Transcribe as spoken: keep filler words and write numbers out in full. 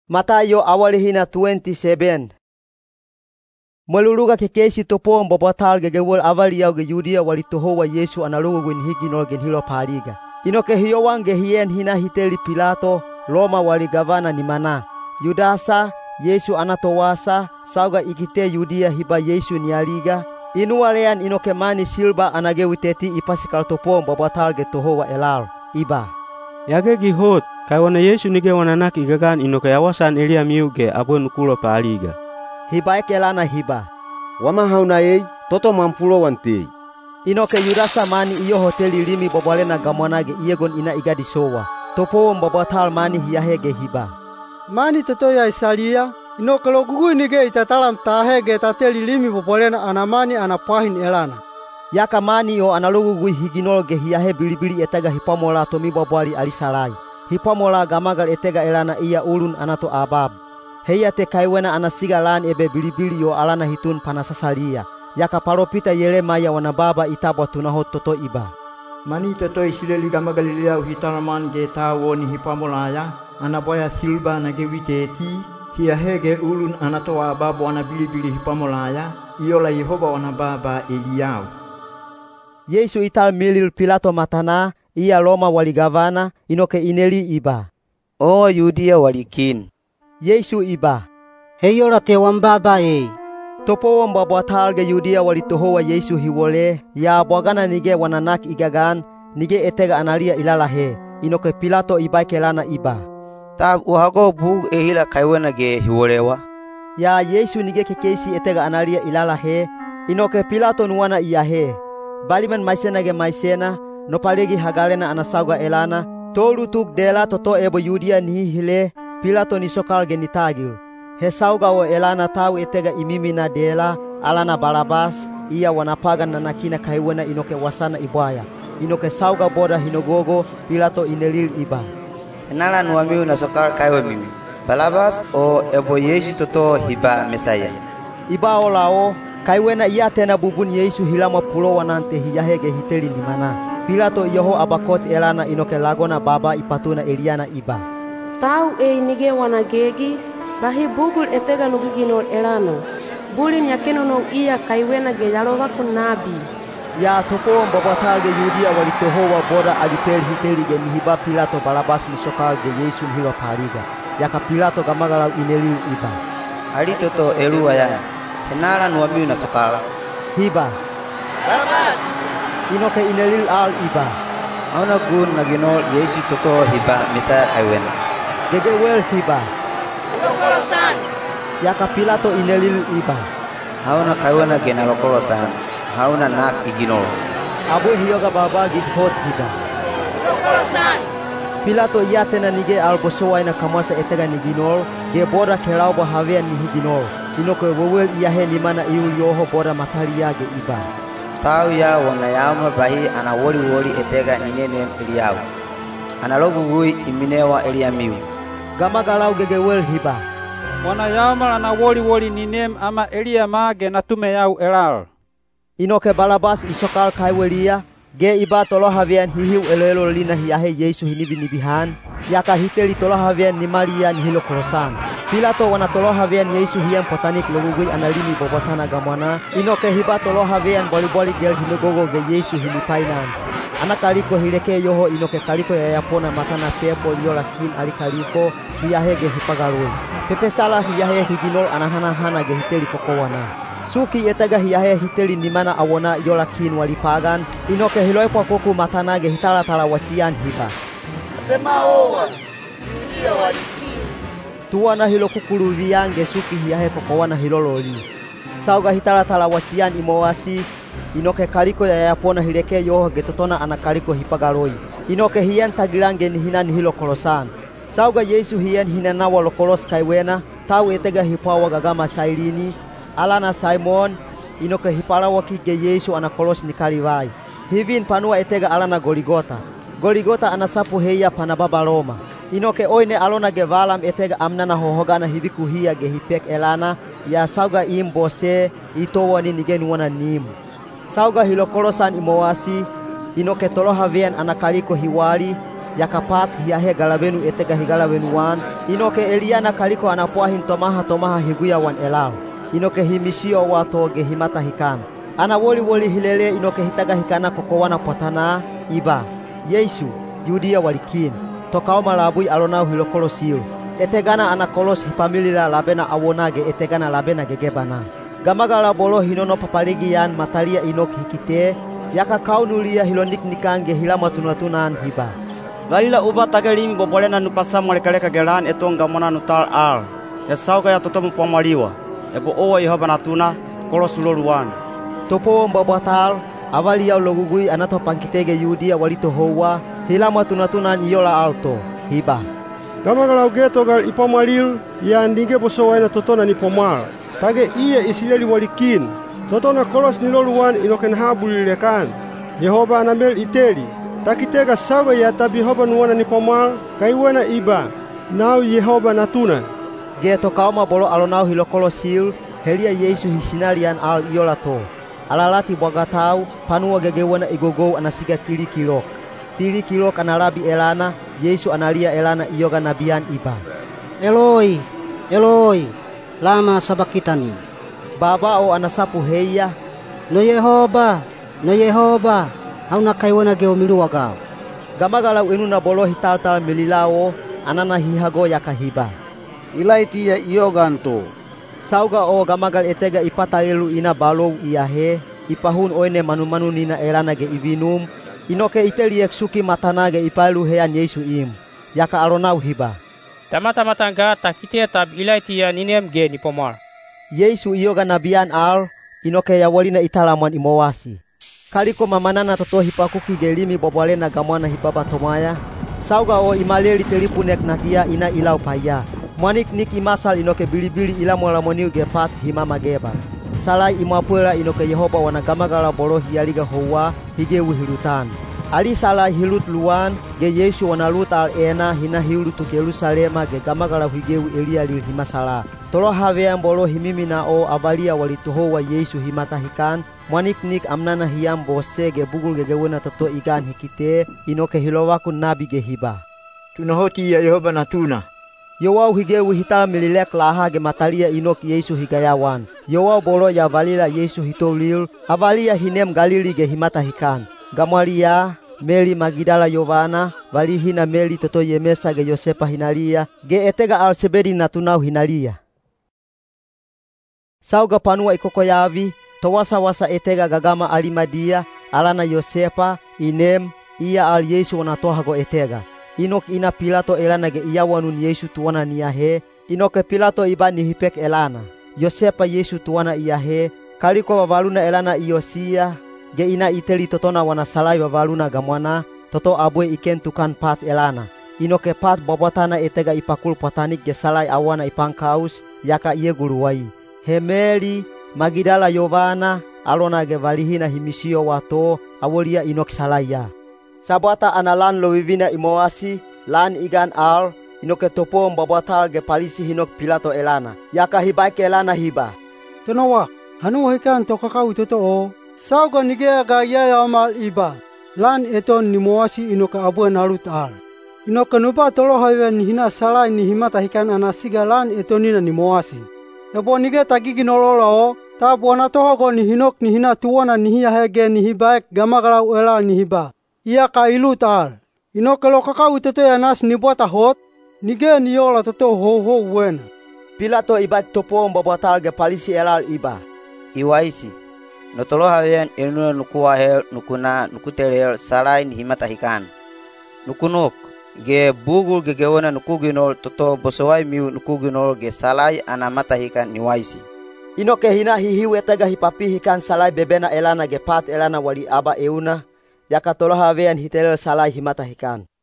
Matayo awalihina twenty-seven. Maluluga ke kesi topo mbabatal ge gewol avaliau ge Yudia wali tohowa Yesu analugu gwen higinol gen hilo paliga. Inoke hiyo wange hien hina hiteli Pilato, Roma wali gavana ni mana. Yudasa, Yesu anatowasa, sauga ikite Yudia hiba Yesu ni aliga. Inualean inoke mani silba anage witeti ipasikal topo mbabatal ge tohowa elal. Iba. Yage gihot, kaiwana Yesu nige wananak igagan inoke yawasan elia miuge abon kulo paliga. Hiba ekelana hiba. Wama hauna ei, toto mampulo wantei. Inoke Yudasa mani iyo hoteli limi bobolena gamonage iegon ina igadi sowa. Topo mbabatal mani hiyahege hiba. Mani toto ya isalia, inoke logugu nige itatalam tahege tateli limi bobolena anamani anapahin elana. Yaka mani yo analugu gui higinol ge hiyahe bilibili etega hipamola tomi bobwali alisalai. Hipamola gamagal etega elana iya ulun anato abab. Heya te kaiwena anasiga lan ebe bilibili yo alana hitun panasasalia. Yaka paropita yele maya wana baba itabwa tunahot toto iba. Mani toto isileli gamagalilia uhitanaman ge tawoni hipamolaya. Anaboya silba na ge witeti. Hiyahe ge ulun anato abab wana bilibili hipamolaya. Iyola Yehova wana baba Eliau. Yesu ital milil Pilato matana, iya Roma wali gavana, inoke ineli iba. O Yudia wali kin. Yesu iba. Heyola te wambaba e. Topo wambabatal ge Yudia wali tohowa Yesu hiwole, ya bwagana nige wananak igagan, nige etega analia ilalahe, inoke Pilato iba kelana iba. Tab uhago bug ehila kaiwena ge hiwolewa. Ya Yesu nige kekesi etega analia ilalahe, inoke Pilato nuwana iyahe. Baliman maisena ge maisena, no palegi hagalena anasauga elana, tolu tuk dela toto ebo Yudia ni hile, Pilato ni sokal ge nitagil. He sauga o elana tau etega imimina dela, alana Barabas, iya wanapagan na nakina kaiwena inoke wasana ibaya. Inoke sauga boda hinogogo, Pilato inelil iba. Enala nuamiu na sokal kaiwe mimi. Barabas o ebo Yesu toto hiba Mesaya. Iba o lao, kaiwena iya tena bubun Yesu hilama pulo wanante hiyahege hiteli ni mana. Pilato iyoho abakot elana inoke lagona baba ipatuna Eliana iba. Tau e nige wanagegi, bahi bugul etega nugiginol elana. Bulin yakeno no iya kaiwena ge yalova kunabi. Ya topo mbabatal ge Yudia wali tohowa boda alipel hiteli ge nihiba Pilato Barabas misokal ge Yesu hilo pariga. Yaka Pilato gamagalau inelil iba. Ali toto elu ayana. Enala nuamiu na sokala. Hiba. Barabas. Inoke inelil al iba. Auna gun naginol Yesu toto hiba Mesaya kaiwena. Gege wel hiba. Lokolosan. Yaka Pilato inelil iba. Auna kaiwena gena lokolosan. Hauna nak iginol. Abu hiyoga baba gighot hiba. Lokolosan. Pilato iya tena nige albosowa ina kamasa etega niginol, ge boda kerau bo havean ni higinol. Inoke wewel iyahe ni mana iul yoho boda matalia ge iba. Tau ya wana yama bahi ana woli woli etega ninene Eliau. Ana logu gui iminewa Eliamiu. Gamagalau gege wel hiba. Wana yama ana woli woli ninem ama Eliama ge natume yau elal. Inoke Barabas isokal kaiwelia, ge iba tolo havean hihiu elelo lina hiyahe Yesu hinibi nibihan, yaka hiteli tolo havean ni Maria ni hilo korosan. Pilato wana tolo havean Yesu hiyan potanik logugui analini bobotana gamwana, inoke hiba tolo havean boli-boli gel hinogogo ge Yesu hinipainan. Ana kaliko hileke yoho inoke kaliko ya yapona matana pepo yola kin ali kaliko hiyahe ge hipagarui. Pepe salah hiyahe higinol anahana-hana ge hiteli kokowana. Suki etega hiyahe hiteli nimana awona yola kin walipagan, inoke hiloipo koku matana ge hitala-tala wasian hiba. Atema owa. Iya waliki. Tuwana hilo kukulu viange suki hiyahe kokowana hilololi. Sauga hitala-tala wasian imowasi, inoke kaliko ya yapona hileke yoho getotona ana kaliko hipagaroi. Inoke hiyan tagilange ni hinan hilo kolosan. Sauga Yesu hiyan hinanawa lokolos kaiwena, tau etega hipawa gagama sailini, alana Simon, inoke hipalawa kige Yesu ana kolos ni kalivai. Hivin panua etega alana Goligota. Goligota anasapu heya panababa Roma. Inoke oine alona ge valam etega amnana hohogana hiviku hiya ge hipek elana, ya sauga imbose itowani nigenu wana nimu. Sauga hilo kolosan imowasi, inoke tolo havean anakaliko hiwali, yakapat hiahe galawenu etega higalawenuan, inoke Eliana kaliko anapuahin tomaha tomaha higuya wan elal. Inoke himisio wato ge himata hikan. Ana woli woli hilele inoke hitaga hikana kokowana potana iba. Yesu, Yudia walikin. Tokao malabui alonau hilokolo sil. Etegana ana kolos hipamilila labena awonage etegana labena gegebana. Gamagala bolo hinono papaligian matalia inok hikite. Yaka kaunulia hilonik nikange hilama tunatunan hiba. Galila uba tagelimi bobolena nupasa mwalekaleka gelan etonga mona nutal al. Ya sauga ya totomu pomaliwa. Ebo owa Yehova natuna kolosuloluan. Topo mbabatal avalia logugui anato pankitege Yudia walito hoa hilama tunatunan iola alto hiba. Gamagala ugeto gal ipamalil ya ndinge bosowaina totona ni pomal. Tage iya Israeli walikin. Totona kolos niloluan inoken habulilekan. Yehova anamel iteli. Takitega sawa ya tabi Yehova nuwana ni pomal kaiwena iba. Nau Yehova natuna. Geto kauma bolo alonau hilokolo sil helia Yesu hisinalian al iolato. Alalati bogatau panua gegewena igogou anasiga tili kilok. Tili kilok analabi elana Yesu analia elana iyoga nabian iba. Eloi, Eloi, lama sabakitani. Baba o anasapu heia. No Yehova, no Yehova, hauna kaiwana geomiluwagao. Gamagalau enuna bolo hitaltal mililao anana hihago yakahiba. Ilaiti ya iyoganto. Sauga o gamagal etega ipatalilu ina balou iahe, ipahun oine manu-manu nina elana ge ivinum, inoke iteli eksuki matana ge ipailu hean Yesu im. Yaka alonau hiba. Tamata matangga takite tab ilaiti ya ninem ge ni pomar. Yesu iyoga nabian al, inoke ya walina italaman imowasi. Kaliko mamanana toto hipakuki gelimi bobolena gamwana hibaba tomaya. Sauga o imaleli telipunek natia ina ilau paya. Manik nik imasal inoke bili-bili ila mola moniu gepat hima mageba. Salai imapuela inoke Yehova wana gamagala bolo hialiga hoa hige wihilutan. Ali salai hilut luan ge Yesu wana lut al ena hina hilutu Yerusalema ge gamagala hige Elia lil himasala. Tolo havean bolo himimina o abalia walituhowa Yesu himatahikan. Manik nik amnana hiam bose ge bugul ge gewena toto igan hikite inoke hilowakun nabi ge hiba. Tunahoti ya Yehova natuna. Yowau higeu hital mililek laha ge matalia inok Yesu higayawan. Yowau bolo ya valila Yesu hitolil, avalia hinem Galili ge himata hikan. Gamalia, Meli Magidala Yovana, valihina Meli toto Yemesa ge Yosepa hinalia, ge etega Alsebedi natunau hinalia. Sauga panua ikokoyavi, towasa-wasa etega gagama Alimadia, alana Yosepa, inem, ia al Yesu wanatohago etega. Inok ina Pilato elana ge iyawanun Yesu tuwana niyahe, inoke Pilato iba nihipek elana. Yosepa Yesu tuwana iyahe, kaliko wavaluna elana Iosia, ge ina iteli totona wana salai wavaluna gamwana, toto abwe iken tukan pat elana. Inoke pat bobotana etega ipakul potanik ge salai awana ipangkaus, yaka iye guruwai. Hemeli, Magidala Yovana, alona ge valihina himisio wato, awolia inok salaya. Sabata analan lowivina imowasi, lan igan al, inoke topo mbabatal ge palisi hinok Pilato elana. Yaka hibaike elana hiba. Tonawa, hanu hikan tokakau toto o, sauga nigea ga yaya amal iba. Lan eton nimowasi inoke abuan nalut al. Inoke nupa tolo hawen hina salai ni himata hikan anasiga lan etonina nimowasi. Ebo nige tagigi nololo, ta buana tohago ni hinok ni hina tuwana ni hiya hege ni hibaek gamagalau ela ni hiba. Ia ka ilut al. Inoke lo kakau toto ya nas ni buata hot, nige ni yola toto ho ho wena. Pilato ibat topo mbabatal ge palisi elal iba. Iwaisi. Notolo hawen ilnu nukuwa hel nukuna nukutelel salai ni himata hikan. Nukunok. Ge bugul ge gewona nukuginol toto bosowai miu nukuginol ge salai anamata hikan ni waisi. Inoke hina hihiu etega hipapi hikan salai bebena elana ge pat elana wali aba euna, yaka tolo havean hitelel salai himata hikan.